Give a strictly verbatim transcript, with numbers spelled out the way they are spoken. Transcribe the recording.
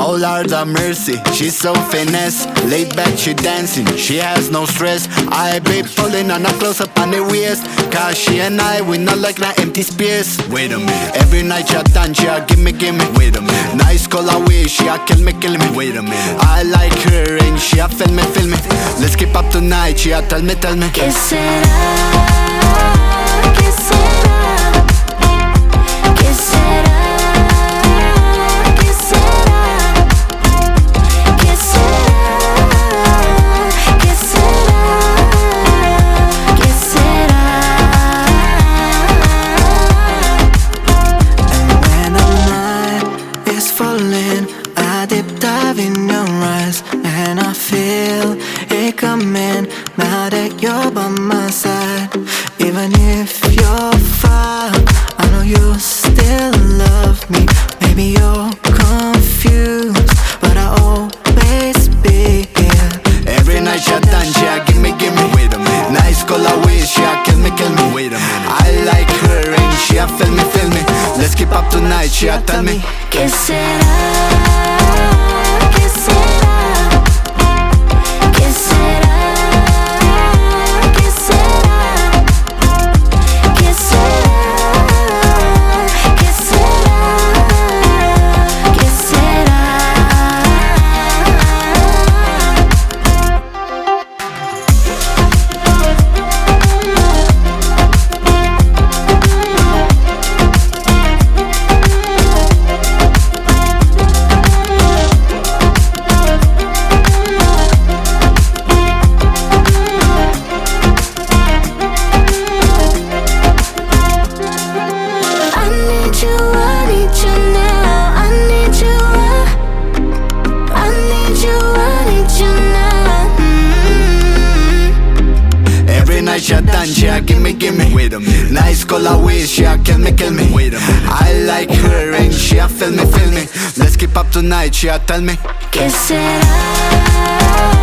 Oh Lord of mercy, she's so finesse. Laid back, she dancing, she has no stress. I be pulling on a close up on the waist, cause she and I, we not like no empty space. Wait a minute, every night she a dance, she a gimme gimme. Wait a minute, nice color way, she a kill me kill me. Wait a minute, I like her and she a film me film me. Let's keep up tonight, she a tell me tell me. ¿Qué será? ¿Qué será? ¿Qué será? ¿Qué será? ¿Qué será? ¿Qué será? ¿Qué será? And when the night is falling, I deep dive in your eyes, and I feel it coming now that you're by my side. Even if you're far, I know you still love me. Maybe you're confused, but I always be here. Every night she a dance, she a gimme gimme. Wait a minute, nice color way, she a kill me kill me. Wait a minute, I like her and she a film me film me. Let's keep up tonight, she a tell me. ¿Qué será? ¿Qué será? ¿Qué será? ¿Qué será? ¿Qué será? ¿Qué será? ¿Qué será? She a dance, she a gimme gimme. Wait a minute, nice color way, she a kill me kill me. Wait a minute, I like her and she a film me film me. Let's keep up tonight, she a tell me. ¿Qué será?